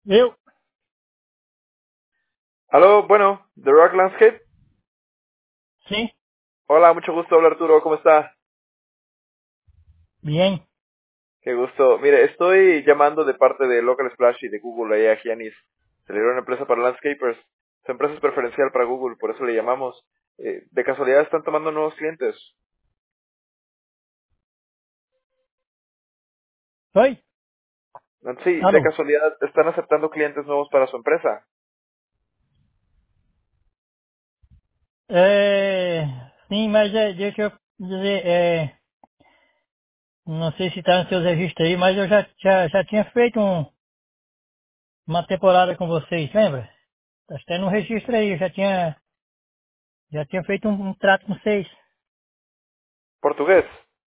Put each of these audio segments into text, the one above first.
Eu? Aló, bueno, The Rock Landscape. Sim, Hola, mucho gusto, hablar Arturo, ¿cómo está? bien. Qué gusto. Mire, estoy llamando de parte de Local Splash y de Google allá a Giannis. Salieron una empresa para landscapers. Su empresa es preferencial para Google, por eso le llamamos. ¿De casualidad están tomando nuevos clientes? Oi? Sí, de Alô? casualidad están aceptando clientes nuevos para su empresa. Sim, mas deixa eu dizer, não sei se está nos seus registros aí, mas eu já tinha feito uma temporada com vocês, lembra? Acho que no registro aí, eu já tinha feito um trato com vocês. ¿Portugués?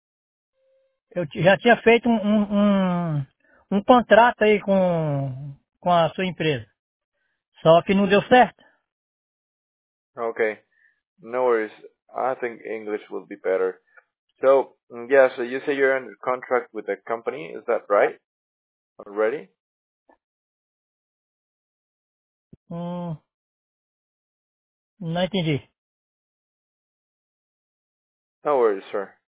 Já tinha feito um contrato aí com a sua empresa. Só que não deu certo. Okay, no worries. I think English will be better. So, yeah, so you say you're under contract with the company, is that right? Already? Hum, não entendi. No worries, sir.